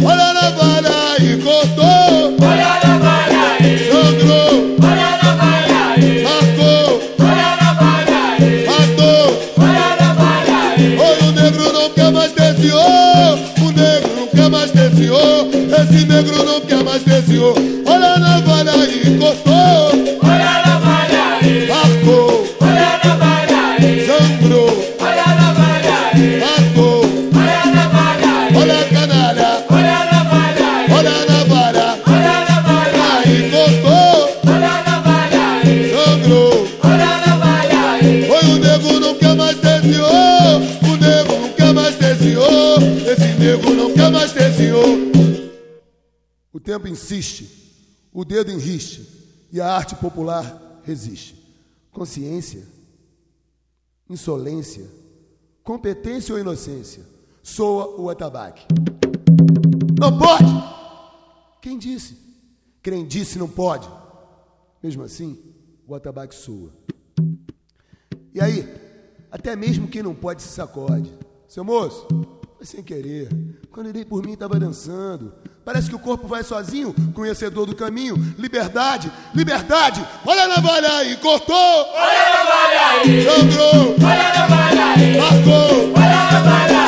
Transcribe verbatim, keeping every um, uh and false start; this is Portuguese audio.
olha a navalha e cortou, olha a navalha aí, sangrou, olha a navalha aí, marcou, olha a navalha aí, matou. olha a navalha aí. Oi, o negro não quer mais desse ô, o negro não quer mais desse ô, esse negro não quer mais desse ô. Olha a navalha e cortou, olha a navalha aí, marcou, olha a navalha aí, sangrou, olha a navalha aí, matou. olha a navalha aí, Olha a canalha, olha a navalha aí, olha a navalha, olha a navalha aí, aí cortou, olha a navalha aí, sangrou. olha a navalha aí. Oi, o nego não quer mais desse ô, o nego não quer mais desse ô, esse nego não quer mais desse ô. O tempo insiste, o dedo enriste e a arte popular resiste. Consciência, insolência, competência ou inocência, soa o atabaque. Não pode! Quem disse? Quem disse não pode? Mesmo assim, o atabaque soa. E aí, até mesmo quem não pode se sacode. Seu moço, foi sem querer. Quando ele por mim estava dançando. Parece que o corpo vai sozinho, conhecedor do caminho. Liberdade, liberdade. Olha a navalha aí, cortou. Olha a navalha aí, Sangrou, olha a navalha aí, marcou. olha a navalha